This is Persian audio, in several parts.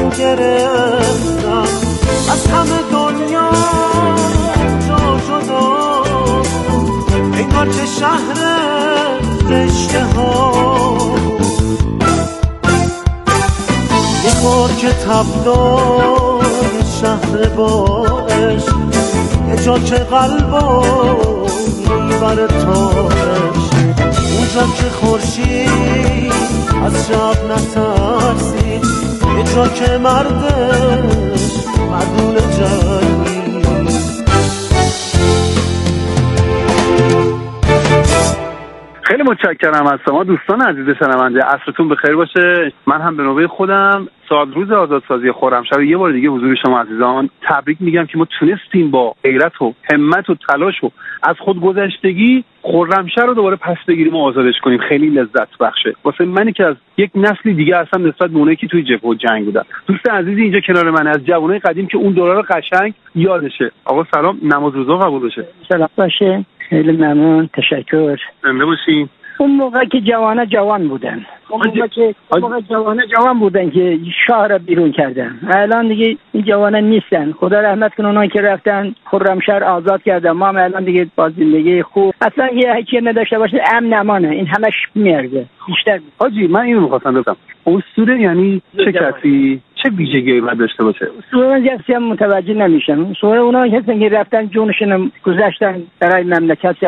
گرفتم از همه دنیا جا شدا، انگار که شهر رشته ها یه بار که تبدای شهر باش، یه جا که قلبا میبره تاش، اونجا که خورشید از شب نترسید، یه جا که مردش مردون جنگی. خیلی متشکرم از شما دوستان عزیز شنونده. عصرتون بخیر باشه. من هم به نوبه خودم سال روز آزادسازی خرمشهر یه بار دیگه حضور شما عزیزان تبریک میگم که ما تونستیم با غیرت و همت و تلاش و از خودگذشتگی خرمشهر رو دوباره پس بگیریم و آزادش کنیم. خیلی لذت بخشه واسه منی که از یک نسلی دیگه هستم نسبت به اونایی که توی جبهه و جنگ بودن. دوست عزیزی اینجا کنار من از جوانای قدیم که اون دوره رو قشنگ یادشه. آقا سلام، نماز روزا قبول بشه. سلام باشه. خیلی ممنون، تشکر. زنده باشین. اون موقع که جوان بودن، اون موقع جوان بودن که شاه را بیرون کردن. الان دیگه این جوانا نیستن. خدا رحمت کنه اونایی که رفتن خرمشهر آزاد کردن. ما الان دیگه با زندگی خوب اصلا یه هیچی نداشته باشه امن نمانه. این همش میارزه بیشتر. حاجی من اینو می‌خواستم بگم، اسطوره یعنی چه کسی چه ویژگی باید داشته باشه؟ اسطوره کسی هم متوجه نمیشن. اسطوره اونایی که رفتن جونشون گذاشتن برای مملکت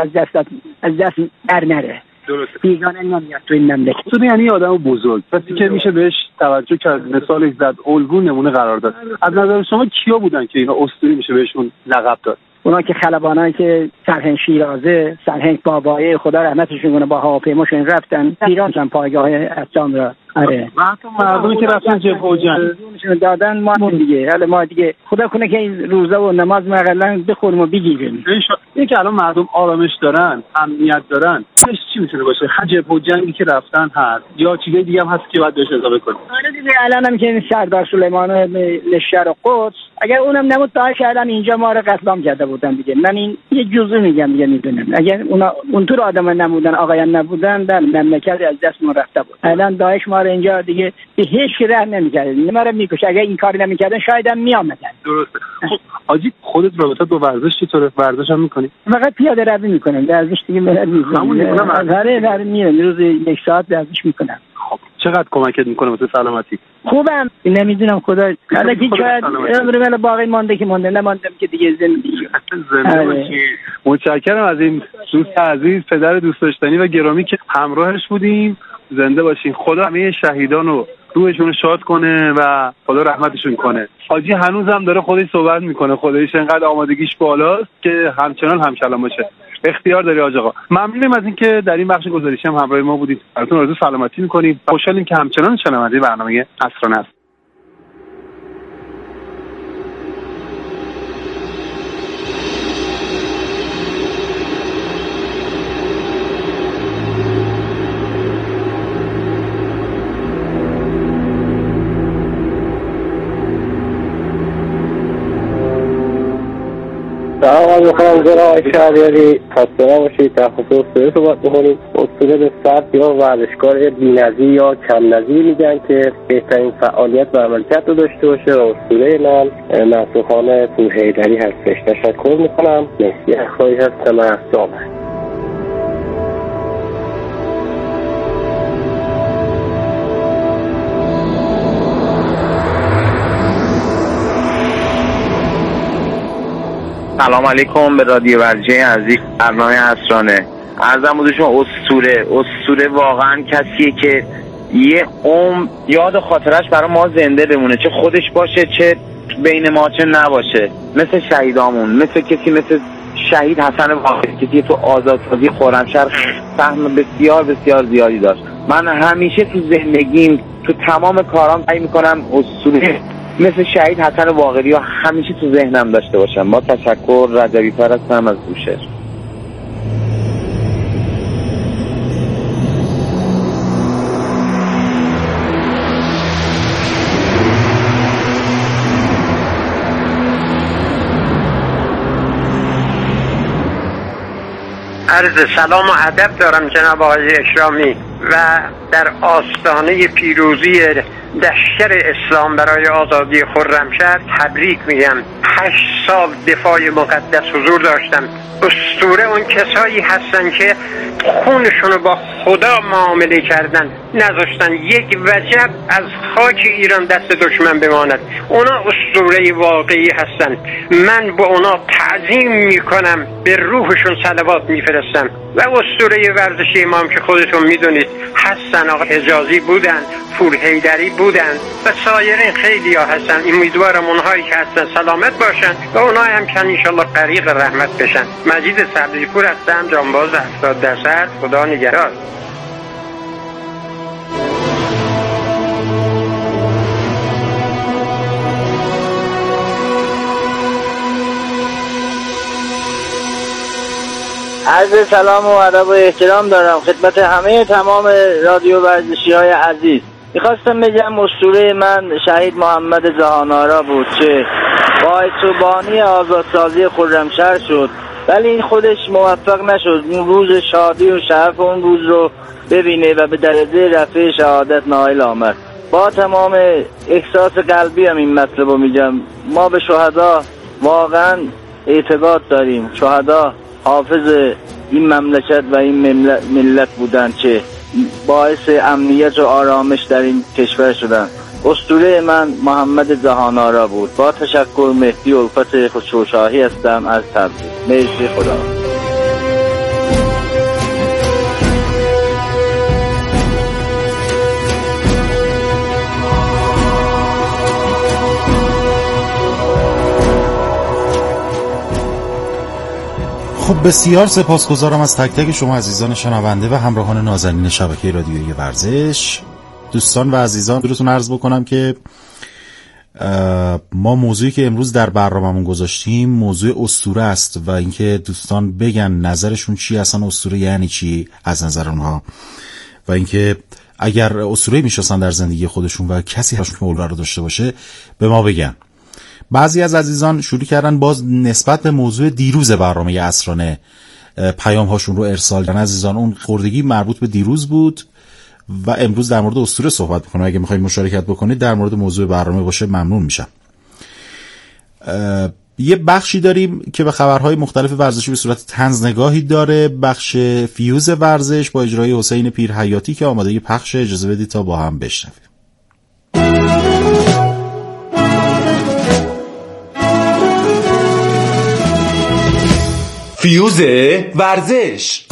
از دست بر نره. درسته. بیگانه نمیاد تو این مملکت. اسطوره یعنی آدم بزرگ، کسی که میشه بهش توجه کرد، مثال زد، الگو نمونه قرار داد. از نظر شما کیا بودن که اینا اسطوره میشه بهشون لقب داد؟ اونا که خلبانایی که سرهنگ شیرازه، سرهنگ بابایی، خدا رحمتشون کنه، با هواپیماشون رفتن ایران چند پایگاه اسلام را. آره. مردمی که رفتن جبهه و جنگ دادن ما دیگه. حالا ما دیگه خدا کنه که این روزه و نماز مقلن بخوریم و بگیریم. این که الان مردم آرامش دارن، امنیت دارن، چی میتونه باشه؟ جبهه و جنگی که رفتن هست یا چیزای دیگه هم هست که باید بهش اضافه کنیم؟ آره دیگه الان هم که سردار سلیمان لشکر و قدس اگر اونم نبود داعش الان اینجا ما رو قتل عام کرده بودن دیگه. من این یه جزء میگم دیگه میدونم. اگر اونا اونطور آدم نبودن، آقایان نبودن، در مملکت از دست ما رفته بود. الان داعش ما رو اینجا دیگه به هیچ کی رحم نمی‌کرد. ما رو می‌کشه. اگر این کاری نمی‌کردن شاید هم میآمدن. درسته. خب حاجی خودت رابطه با ورزش چطوره؟ ورزش هم می‌کنی؟ فقط پیاده روی می‌کنم. ورزش دیگه همون میرم روز 1 ساعت ورزش می‌کنم. خب چقدر کمکت می‌کنه واسه سلامتی؟ خوبم. نمیدونم خدا حالا که شاید عمر باقی مونده که مونده، نماندم که دیگه زنده باشی. متشکرم از این دوست عزیز، پدر دوست داشتنی و گرامی که همراهش بودیم. زنده باشین. خدا همه شهیدان رو روحشون شاد کنه و خدا رحمتشون کنه. حاجی هنوزم داره خودش صحبت میکنه، خودش انقدر آمادگیش بالاست که همچنان همکلام باشه. اختیار داری حاج آقا. ممنونیم از اینکه در این بخش گزارشی هم همراه ما بودید. براتون آرزوی سلامتی میکنیم. خوشحالیم که همچنان شنونده برنامه عصرانه است. سلام میکنم جناب شهریاری، خسته نباشید. در خصوص اسطوره صحبت میکنیم. اسطوره به فرد یا ورزشکار بی‌نظیر یا کم نظیر میگن که بهترین فعالیت و عملکرد رو داشته باشه. و اسطوره من نصرخان پورحیدری هستش. تشکر میکنم. مرسی. اخوایی هستم از جامعه. سلام علیکم به رادیو ورجه عزیز، برنامه عصرانه. عرضم بود شما اسطوره واقعا کسیه که یه یاد خاطرش برای ما زنده بمونه، چه خودش باشه چه بین ما چه نباشه. مثل شهیدامون، مثل کسی مثل شهید حسن واقعی که تو آزادسازی خرمشهر سهم بسیار بسیار زیادی داشت. من همیشه تو زندگیم تو تمام کارام سعی میکنم اسطوره مثل شهید حسن واقعی ها همیشه تو ذهنم داشته باشم. با تشکر. رجبی پر هستم از بوشهر. عرض سلام و ادب دارم جناب آقای اکرامی و در آستانه پیروزی لشکر اسلام برای آزادی خرمشهر تبریک میگم. 8 سال دفاع مقدس حضور داشتم. اسطوره اون کسایی هستن که خونشونو با خدا معامله کردن، نذاشتن یک وجب از خاک ایران دست دشمن بماند. اونا اسطوره واقعی هستن. من با اونا تعظیم میکنم، به روحشون صلوات میفرستم. و اسطوره ورزشی ما هم که خودتون میدونید هستن، آقا حجازی بودن، پور حیدری بودن و سایرین خیلی ها هستن. امیدوارم اونهایی که هستن سلامت باشن و اونهایی هم که انشالله غریق رحمت بشن. مجید صبری‌پور هستم، جانباز 70%. خدا نگهدار. عرض سلام و ادب و احترام دارم خدمت همه تمام رادیو ورزشی های عزیز. میخواستم بگم اسطوره من شهید محمد جهان‌آرا بود که باعث و بانی آزادسازی خرمشهر شد، ولی این خودش موفق نشد اون روز شادی و شرف اون روز رو ببینه و به درجه رفع شهادت نائل آمد. با تمام احساس قلبی هم این مطلب رو میگم. ما به شهدا واقعا اعتقاد داریم. شهدا حافظ این مملکت و این ملت بودن که باعث امنیت و آرامش در این کشور شدن. اسطوره من محمد جهان‌آرا بود. با تشکر، مهدی الفت خسروشاهی هستم از تبریز. مرسی، خدا. خب بسیار سپاسگزارم از تک تک شما عزیزان شنونده و همراهان نازنین شبکه رادیویی ورزش. دوستان و عزیزان براتون عرض بکنم که ما موضوعی که امروز در برنامه‌مون گذاشتیم موضوع اسطوره است و اینکه دوستان بگن نظرشون چی، اصلا اسطوره یعنی چی از نظر اونها، و اینکه اگر اسطوره میشناسن در زندگی خودشون و کسی هاشون که اولوار رو داشته باشه به ما بگن. بعضی از عزیزان شروع کردن باز نسبت به موضوع دیروز برنامه عصرانه پیام هاشون رو ارسال کردن. عزیزان اون خوردگی مربوط به دیروز بود و امروز در مورد اسطوره صحبت می‌کنم. اگه می‌خواید مشارکت بکنید در مورد موضوع برنامه باشه ممنون میشم. یه بخشی داریم که به خبرهای مختلف ورزشی به صورت طنز نگاهی داره، بخش فیوز ورزش با اجرای حسین پیرحیاتی که آماده پخش. اجازه بدید تا با هم بشنویم. فیوز ورزش.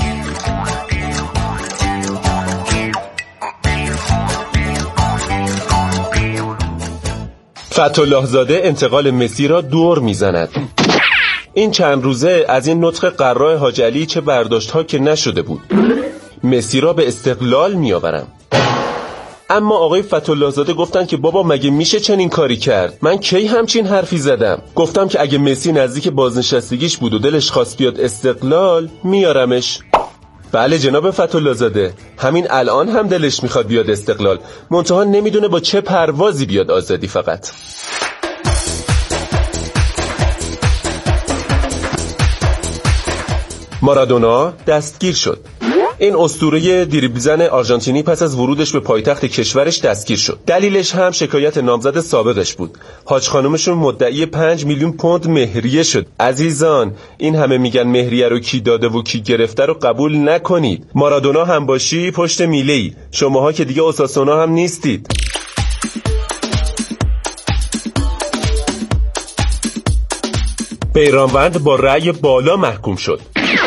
فتح‌الله زاده انتقال مسی را دور میزند. این چند روزه از این نطق قراء حاج علی چه برداشت‌ها که نشده بود. مسی را به استقلال میآورم. اما آقای فتح‌الله زاده گفتن که بابا مگه میشه چنین کاری کرد؟ من کی همچین حرفی زدم؟ گفتم که اگه مسی نزدیک بازنشستگیش بود و دلش خواست بیاد استقلال میارمش. بله جناب فتح‌الله زاده، همین الان هم دلش میخواد بیاد استقلال، منتها نمیدونه با چه پروازی بیاد آزادی. فقط مارادونا دستگیر شد. این اسطوره دریبل آرژانتینی پس از ورودش به پایتخت کشورش دستگیر شد. دلیلش هم شکایت نامزد سابقش بود. حاج خانومشون مدعی 5 میلیون پوند مهریه شد. عزیزان این همه میگن مهریه رو کی داده و کی گرفته رو قبول نکنید. مارادونا هم باشی پشت میله‌ای، شماها که دیگه اوساسونا هم نیستید. بیرانوند با رأی بالا محکوم شد.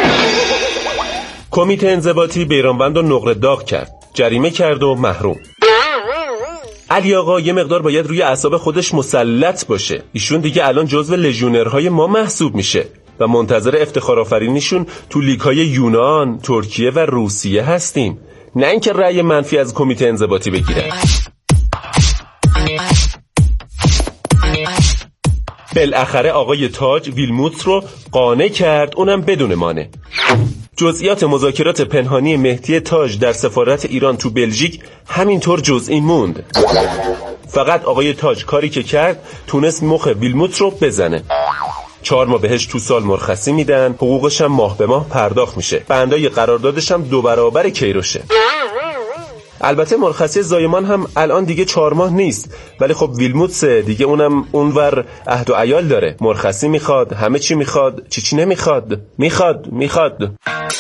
کمیته انضباطی بیرانوند رو نقره داغ کرد، جریمه کرد و محروم. علی آقا یه مقدار باید روی اعصاب خودش مسلط باشه. ایشون دیگه الان جزو لژیونرهای ما محسوب میشه و منتظر افتخارآفرینیشون تو لیگ‌های یونان، ترکیه و روسیه هستیم، نه اینکه رأی منفی از کمیته انضباطی بگیره. بالاخره آقای تاج ویلموتس رو قانع کرد، اونم بدون مانع. جزئیات مذاکرات پنهانی مهدی تاج در سفارت ایران تو بلژیک همینطور جزئی موند. فقط آقای تاج کاری که کرد تونست مخ ویلموتس رو بزنه. 4 ماه بهش تو سال مرخصی میدن، حقوقش هم ماه به ماه پرداخت میشه. بندای قراردادش هم 2 برابر کیروشه. البته مرخصی زایمان هم الان دیگه 4 ماه نیست، ولی خب ویلموتس دیگه اونم اونور عهد و عیال داره، مرخصی میخواد، همه چی میخواد، چی نمیخواد، میخواد.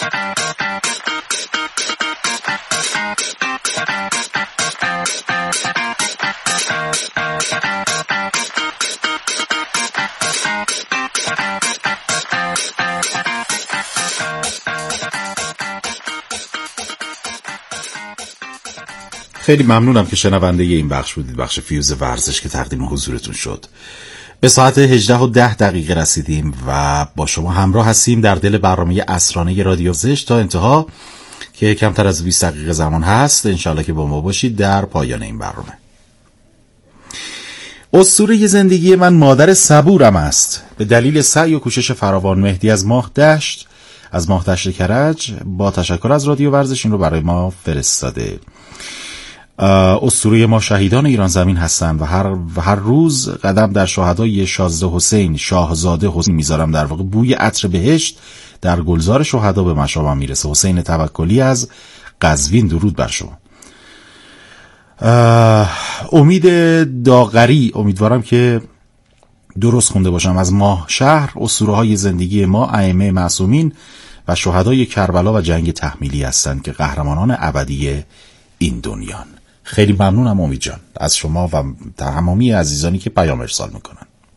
خیلی ممنونم که شنونده این بخش بودید، بخش فیوز ورزش که تقدیم حضورتون شد. به ساعت 18:10 رسیدیم و با شما همراه هستیم در دل برنامه عصرانه رادیو زش تا انتها که کمتر از 20 دقیقه زمان هست. انشالله که با ما باشید در پایان این برنامه. اسطوره زندگی من مادر صبورم است. به دلیل سعی و کوشش فراوان مهدی از ماه دشت کرج با تشکر از رادیو ورزش این رو برای ما فرستاده. اسطوره ما شهیدان ایران زمین هستند و هر روز قدم در شهدای شاهزاده حسین میذارم. در واقع بوی عطر بهشت در گلزار شهدا به مشامم میرسه. حسین توکلی از قزوین، درود بر شما. امید داغری، امیدوارم که درست خونده باشم، از ماه شهر. اسطوره های زندگی ما ائمه معصومین و شهدای کربلا و جنگ تحمیلی هستند که قهرمانان ابدی این دنیان. خیلی ممنونم امید جان از شما و تمامی عزیزانی که پیام ارسال میکنن.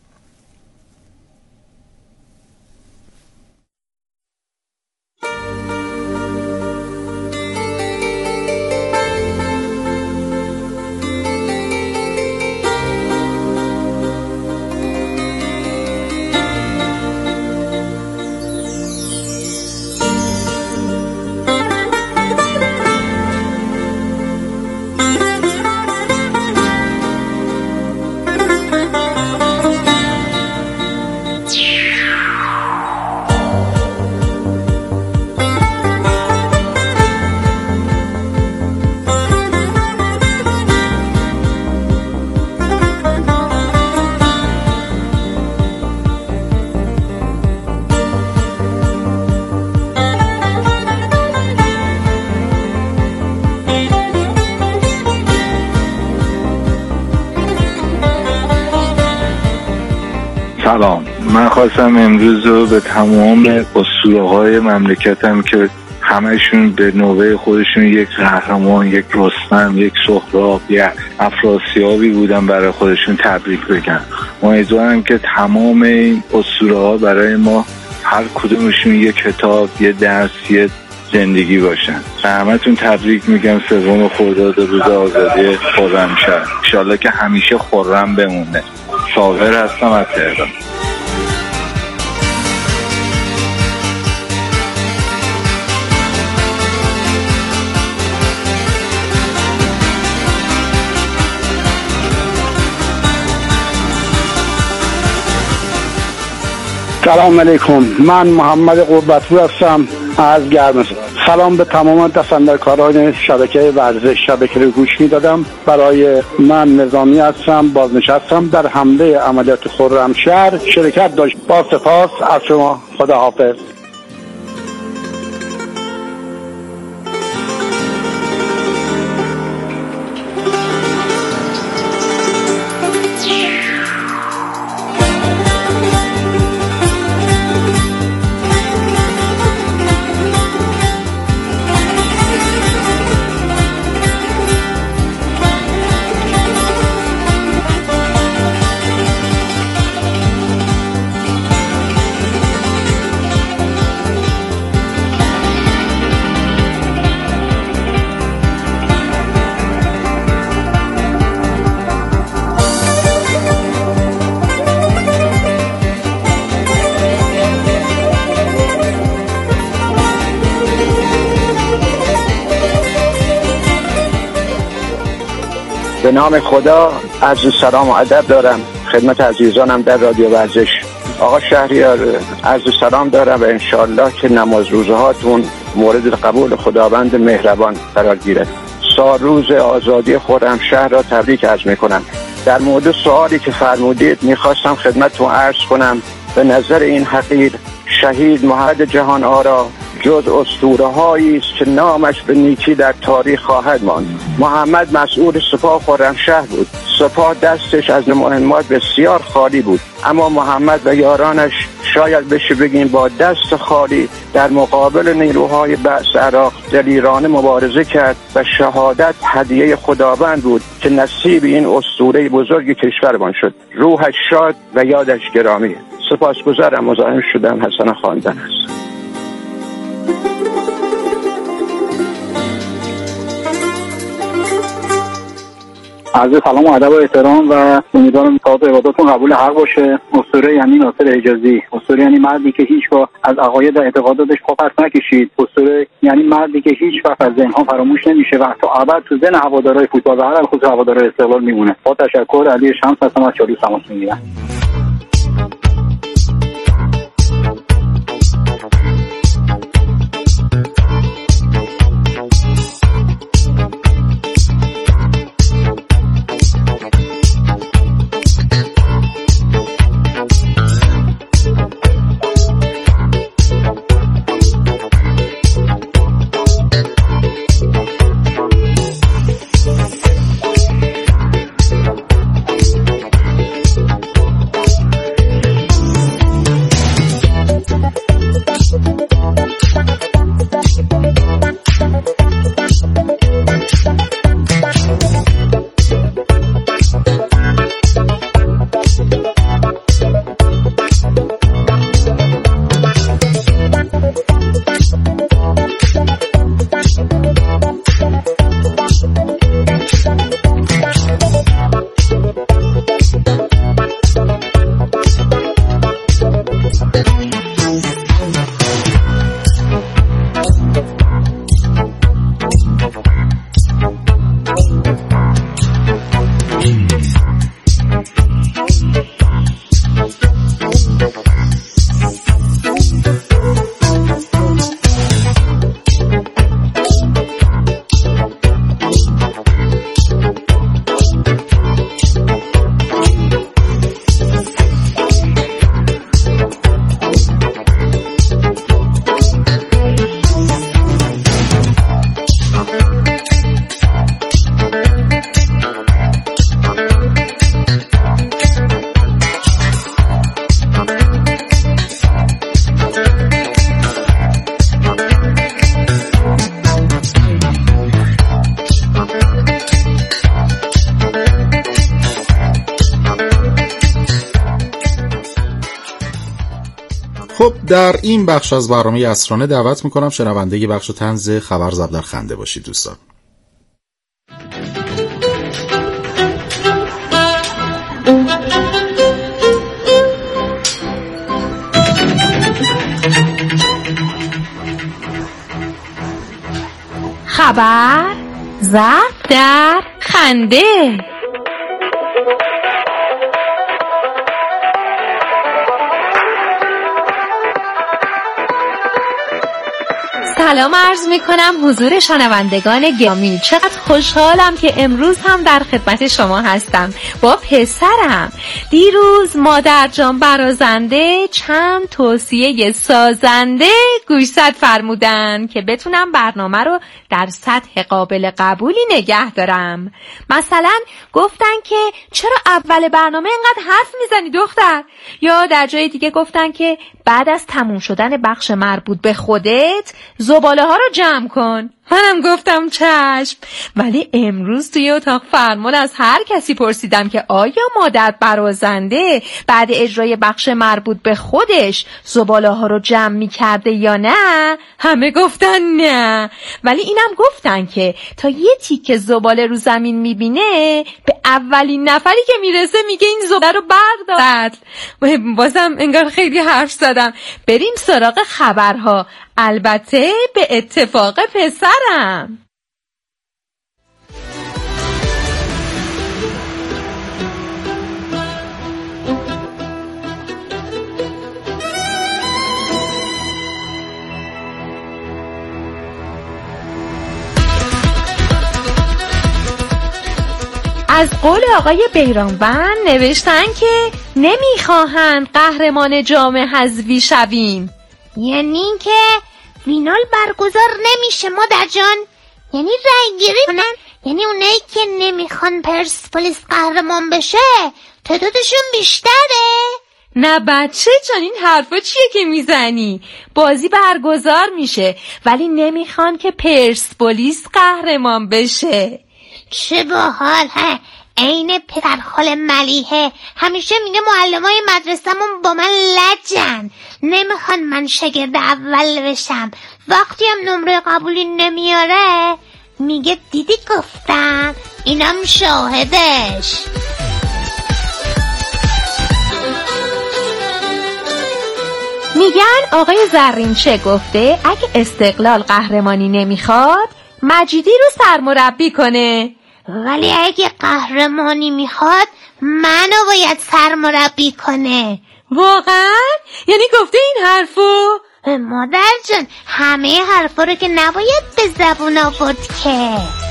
سلام، من خواستم امروز رو به تمام اسطوره‌های مملکتم که همشون به نوبه خودشون یک قهرمان، یک رستم، یک سهراب، یک افراسیابی بودن، برای خودشون تبریک بگم. امیدوارم که تمام این اسطوره‌ها برای ما هر کدومشون یک کتاب، یه درس، یه زندگی باشن. همتون تبریک میگم. 3 خرداد روز آزادی خرمشهر، انشالله که همیشه خرم بمونه. صابر هستم از تهران. سلام علیکم، من محمد قربتپور هستم از گرمسه. سلام به تمام دستاندرکاران شبکه ورزش. شبکه رو گوش میدادم. برای من نظامی هستم، بازنشستم. در حمله عملیات خرمشهر شرکت داشت. با سپاس از شما، خداحافظ. به نام خدا عرض سلام و ادب دارم خدمت عزیزانم در رادیو ورزش. آقا شهریار، عرض سلام دارم و انشالله که نماز روزهاتون مورد قبول خداوند مهربان قرار گیرد. سال روز آزادی خرمشهر را تبریک عرض میکنم. در مورد سوالی که فرمودید میخواستم خدمتتون عرض کنم. به نظر این حقیر شهید محمد جهان آرا جز اسطوره‌هایی است که نامش به نیکی در تاریخ خواهد ماند. محمد مسئول سپاه خرمشهر بود. سپاه دستش از مهمات بسیار خالی بود، اما محمد و یارانش شاید بشه بگیم با دست خالی در مقابل نیروهای بأس عراق دلیرانه مبارزه کرد و شهادت هدیه خداوند بود که نصیب این اسطوره بزرگ کشورمان شد. روحش شاد و یادش گرامی. سپاسگزارم. مزاحم شدم. حسن خواندن است. عرض سلام و ادب و احترام و امیدوارم ثواب عباداتتون قبول حق باشه. اسطوره یعنی ناصر حجازی. اسطوره یعنی مردی که هیچگاه از عقاید و اعتقاداتش پا پس نکشید. اسطوره یعنی مردی که هیچ وقت از ذهن‌ها فراموش نمیشه و تا ابد تو ذهن هوادارهای فوتبال و هر خصوص هوادارهای استقلال میمونه. با تشکر. علی شمس هستم از چالوس تماس میگیرم. خب در این بخش از برنامه عصرانه دعوت میکنم شنونده ی بخش طنز خبر زب در خنده باشید دوستان. خبر زب در خنده. سلام عرض می کنم حضور شنوندگان گرامی. چقدر خوشحالم که امروز هم در خدمت شما هستم با پسرم. دیروز مادر جان برازنده چند توصیه سازنده گوشزد فرمودن که بتونم برنامه رو در سطح قابل قبولی نگه دارم. مثلا گفتن که چرا اول برنامه اینقدر حرف میزنی دختر، یا در جای دیگه گفتن که بعد از تموم شدن بخش مربوط به خودت زباله ها رو جمع کن. منم گفتم چشم. ولی امروز توی اتاق فرمان از هر کسی پرسیدم که آیا مادر برازنده بعد اجرای بخش مربوط به خودش زباله ها رو جمع می کرده یا نه؟ همه گفتن نه. ولی اینم گفتن که تا یه تیکه زباله رو زمین می بینه به اولین نفری که میرسه میگه این زباله رو بردار. بازم انگار خیلی حرف زدم. بریم سراغ خبرها، البته به اتفاق پسرم. از قول آقای بیرانوند نوشتن که نمیخواهند قهرمان جام حذفی شویم، یعنی که فینال برگزار نمیشه مادر جان؟ یعنی رای گیری کنن؟ یعنی اونایی که نمیخوان پرسپولیس قهرمان بشه تعدادشون بیشتره؟ نه بچه جان، این حرفا چیه که میزنی؟ بازی برگزار میشه ولی نمیخوان که پرسپولیس قهرمان بشه. چه باحال. عین پدرخال ملیحه همیشه میگه معلمای مدرسه‌مون با من لجن، نمیخوان من شاگرد اول بشم. وقتی هم نمره قبولی نمیاره میگه دیدی گفتم، اینم شاهدش. میگن آقای زرینچه گفته اگه استقلال قهرمانی نمیخواد مجیدی رو سرمربی کنه، ولی اگه قهرمانی میخواد منو باید سرمربی کنه. واقعا؟ یعنی گفته این حرفو؟ مادر جان همه حرفا رو که نباید به زبون آورد که.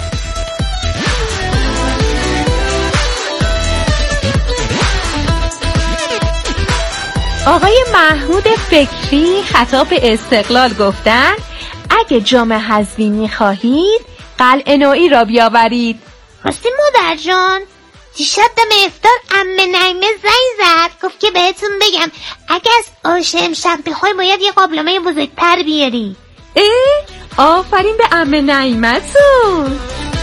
آقای محمود فکری خطاب به استقلال گفتن اگه جام حذفی میخواهید قلعه نوئی را بیاورید. راستی مادر جان دیشب دم افطار عمه نعیمه زنگ زد گفت که بهتون بگم اگه از آش امشب بخوای باید یه قابلمه بزرگتر بیاری. آفرین به عمه نعیمتون.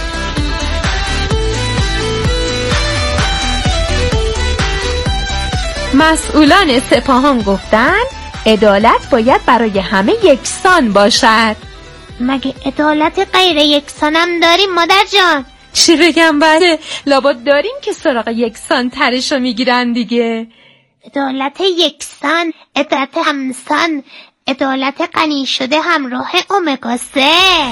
مسئولان سپاهان گفتن عدالت باید برای همه یکسان باشد. مگه عدالت غیر یکسانم داریم مادر جان؟ چی بگم بله، لابد داریم که سراغ یکسان ترشو میگیرن دیگه. عدالت یکسان، عدالت همسان، عدالت غنی شده همراه امگا 3.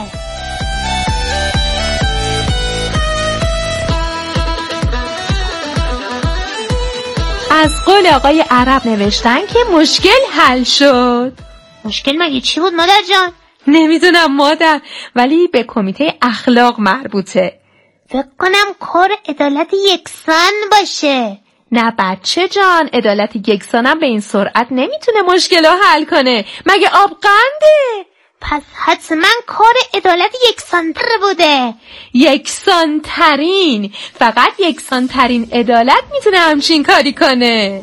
از قول آقای عرب نوشتن که مشکل حل شد. مشکل مگه چی بود مادر جان؟ نمیدونم مادر، ولی به کمیته اخلاق مربوطه. فکر کنم کار عدالت یکسان باشه. نه بچه جان، عدالت یکسانم به این سرعت نمیتونه مشکلو حل کنه، مگه آب قنده؟ پس حتما کار عدالت یکسانتر بوده. یکسانترین، فقط یکسانترین عدالت میتونه همچین کاری کنه.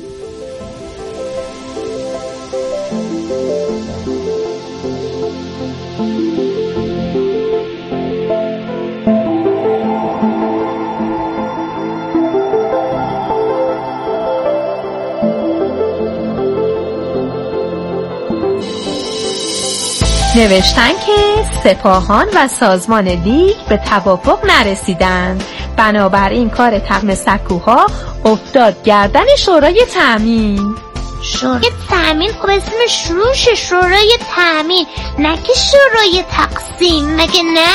نوشتن که سپاهان و سازمان لیگ به توافق نرسیدند، بنابراین کار طقم سکوها افتاد گردن شورای تامین. شورای تامین خب اسمش روشه، شورای تامین، نه که شورای تقسیم، مگه نه؟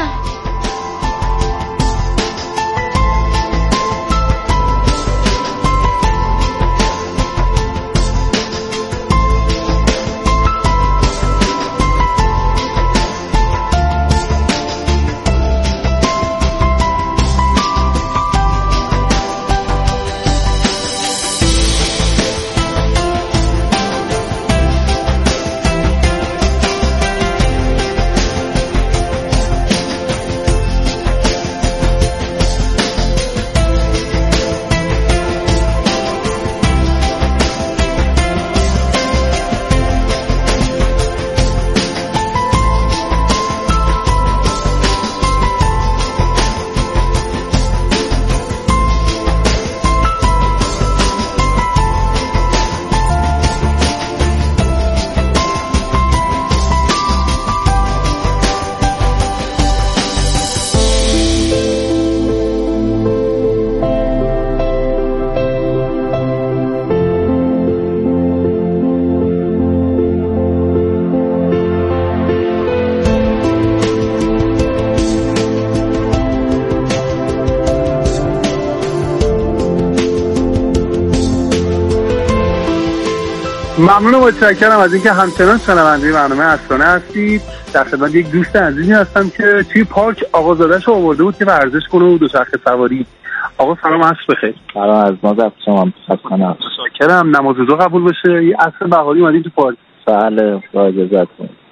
ممنون و متشکرم از اینکه همچنان شنونده برنامه اسرانه هستید. در خدمت یک دوست عزیزی هستم که توی پارک آقازاده‌شو آورده بود که ورزش کنه و دوچرخه سواری. آقا سلام، عصر بخیر. سلام، از مادر شما متشکرم. نماز روزا قبول بشه. یه عصر بهاری اومدیم تو پارک. بله، با اجازهتون.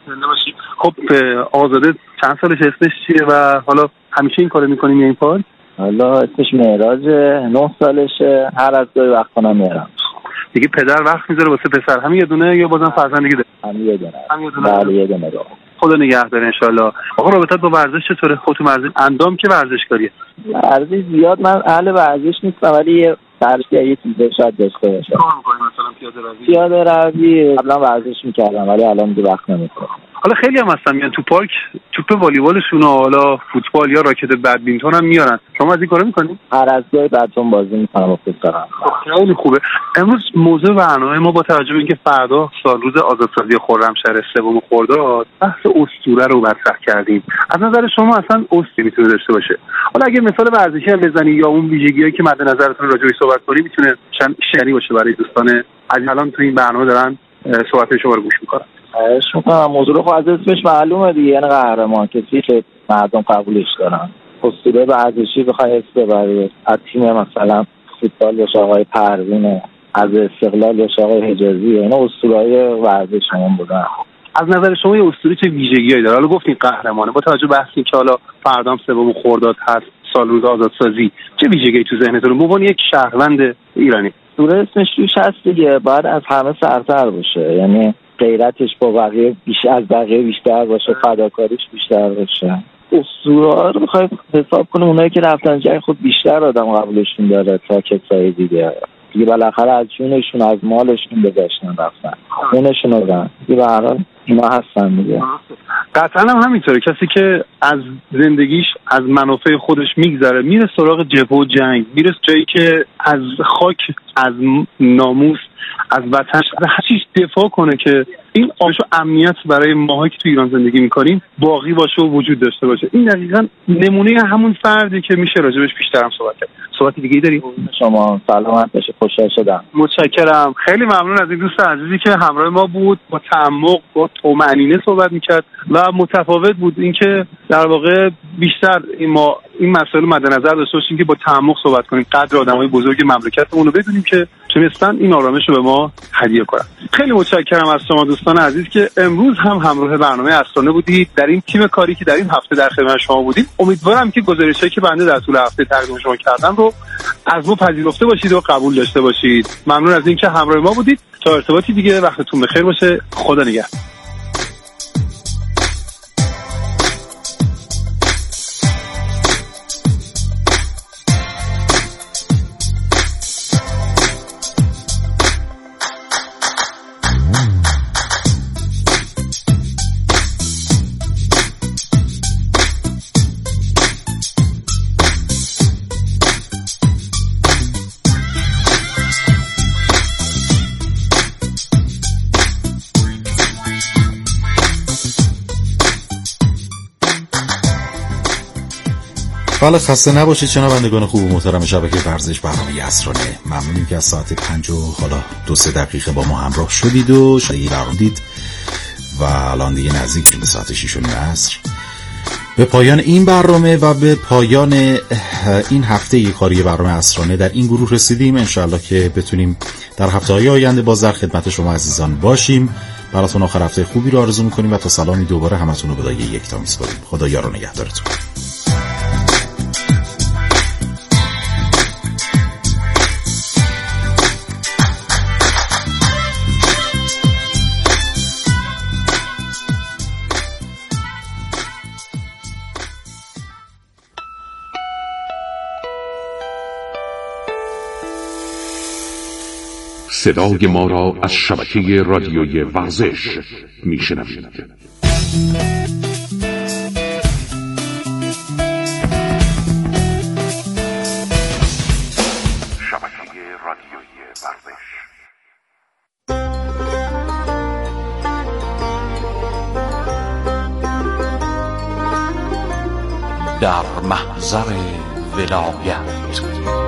زنده باشی. خب آزاده چند سالش، اسمش چیه و حالا همیشه این کارو می‌کنیم این پارک؟ حالا اسمش معراج، 9 سالشه، هر از گاهی وقت کنم میرم. دیگه پدر وقت میذاره واسه پسر همین یه دونه یا بازم فرزند دیگه داره؟ همین یه دونه. بله یه دونه داره. خدا نگهدار ان شاء الله. آقا رابطت با ورزش چطوره؟ خودت ورزش اندام که ورزشکاریه؟ ورزش زیاد من اهل ورزش نیستم، ولی یه یه چیزی شاید داشته باشم. کار می‌کنی مثلا پیاده روی قبلا ورزش می‌کردم ولی الان دیگه وقت نمی‌کنم. حالا خیلی هم هستن میان تو پارک توپ والیبالشون و حالا فوتبال یا راکت بدمینتون هم میارن. شما از این کارا می‌کنید؟ هر از گاهی بدمینتون بازی می‌کنم با پسرم. خیلی خوبه. امروز موضوع برنامه ما با توجه به اینکه فردا سالروز آزادسازی خرمشهر 3 خرداد بحث اسطوره رو مطرح کردیم. از نظر شما اصلا اسطوره میتونه داشته باشه؟ حالا اگه مثال ورزشی هم بزنی یا اون ویژگی‌هایی که مد نظرتون راجع بهش صحبت کنی میتونه شعری باشه برای دوستان الان تو این برنامه دارن صحبت شما رو گوش می‌کنن. موضوع رو از اسمش معلومه دیگه، یعنی قهرمان، کسی که مردم قبولش دارن. اسطوره ورزشی بخوای اسم ببری از تیم مثلا فوتبال باشه آقای پروین، از استقلال باشه آقای حجازی، یعنی اسطوره‌های ورزش همون بودن. از نظر شما یه اسطوره چه ویژگی‌هایی داره؟ حالا گفتین قهرمانه، با توجه به بحثی که حالا فردا 3 خرداد هست سالروز آزادسازی، چه ویژگی‌ای تو ذهنتون به عنوان یک شهروند ایرانی؟ اسطوره اسمش توش هست دیگه، باید از همه سرتر باشه، یعنی غیرتش با بقیه بیشتر از بقیه بیشتر باشه، فداکاریش بیشتر باشه. اسطوره رو بخوای حساب کنیم اونایی که رفتن جنگ خود بیشتر آدم قبولشون داره تا کسایی دیگه بالاخره از جونشون از مالشون گذاشتن رفتن خونشون رو دادن دیگه، به هر حال اینا هستن دیگه. قطعا هم همینطوره، کسی که از زندگیش از منافع خودش میگذره میره سراغ جبهه و جنگ، میره جایی که از خاک، از ناموس، از وطنش، از هر چیز دفاع کنه که این آرامش و امنیت برای ماهایی که تو ایران زندگی میکنیم باقی باشه و وجود داشته باشه. این دقیقاً نمونه همون فردی که میشه راجبش بیشتر هم صحبت کرد. صحبت دیگه‌ای داری؟ شما سلامت باشید، خوشحال شدم. متشکرم. خیلی ممنون از این دوست عزیزی که همراه ما بود، با تعمق، با طمأنینه صحبت میکرد و متفاوت بود. اینکه در واقع بیشتر ما این مسائل مد نظر داشته باشیم که با تعمق صحبت کنیم، قدر آدمای بزرگ مملکتمون رو بدونیم که تونستن این آرامش رو به ما هدیه کنن. خیلی متشکرم از شما دوستان عزیز که امروز هم همراه برنامه اسرانه بودید در این تیم کاری که در این هفته در خدمت شما بودیم. امیدوارم که گزارشایی که بنده در طول هفته تقدیم شما کردم رو از ما پذیرفته باشید و قبول داشته باشید. ممنون از اینکه همراه ما بودید. تا ارتباطی دیگه، وقتتون بخیر باشه. خدا نگهدار. بله، خسته نباشید شنوندگان خوب و محترم شبکه ورزش برنامه اسرانه. ممنونیم که از ساعت 5 و حالا 2-3 دقیقه با ما همراه شدید و شدید برامدید و الان دیگه نزدیک به ساعت 6 عصر به پایان این برنامه و به پایان این هفته کاری برنامه اسرانه در این گروه رسیدیم. انشاءالله که بتونیم در هفته‌های آینده باز در خدمت شما عزیزان باشیم. براتون آخر هفته خوبی رو آرزو می‌کنیم و تا سلامی دوباره همتون رو به دایه یکتا می‌سپاریم. خدا یار و نگهدارتون. صدای ما را از شبکه رادیوی ورزش میشنوید. شبکه رادیوی ورزش. در محضر ولایت